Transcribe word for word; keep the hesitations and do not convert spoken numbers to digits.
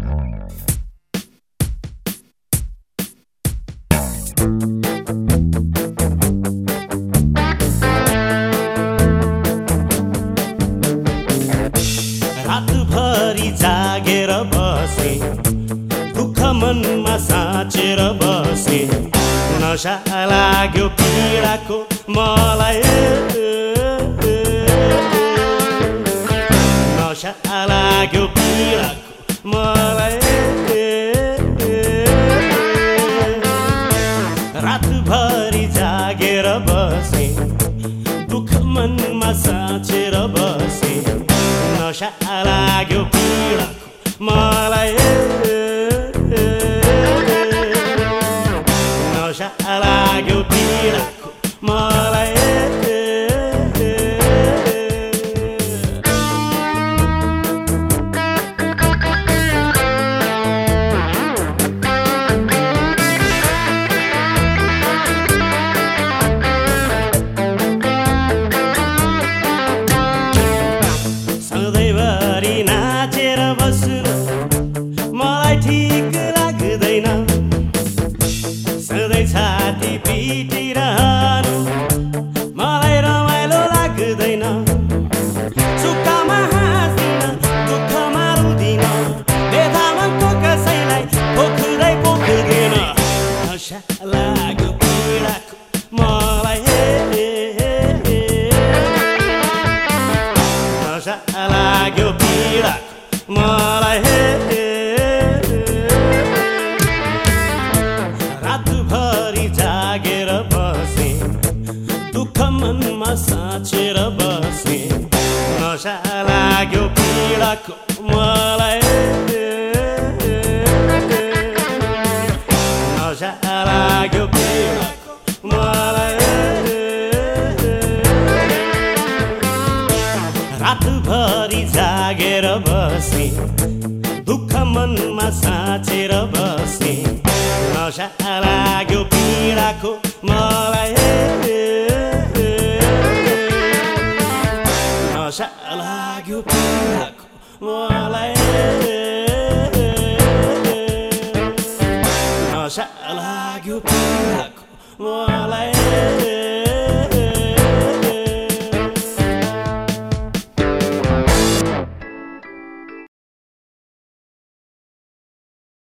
रातभरि जागेर बसे, दुःख मनमा साँचेर बसे, नशा लाग्यो पीडाको मलाई, नशा लाग्यो पीडाको मलाई। रातभरि जागेर बसे, दुःख मनमा साँचेर बसे, नशा लाग्यो पीडाको मलाई, नशा लाग्यो पीडाको मलाई। सधैँभरि नाचेर बस्नु मलाई ठिक लाग्दैन, सधैँ छाती पिटिरहनु मलाई रमाइलो लाग्दैन। सुखमा हाँस्दिन, दुःखमा रुदिन, बेथामनको कसैलाई पोख्दै पोख्दिन। नशा लाग्यो पीडाको मलाई, नशा लाग्यो पीडाको मलाई। रातभरि जागेर बसे, दुःख मनमा साँचेर बसे, नशा लाग्यो पीडाको मलाई, नशा लाग्यो पीडाको मलाई। रातभरि जागेर बसे, दुःख मनमा साँचेर बसे, नशा लाग्यो पीडाको मलाई, नशा लाग्यो पीडाको मलाई, नशा लाग्यो पीडाको मलाई।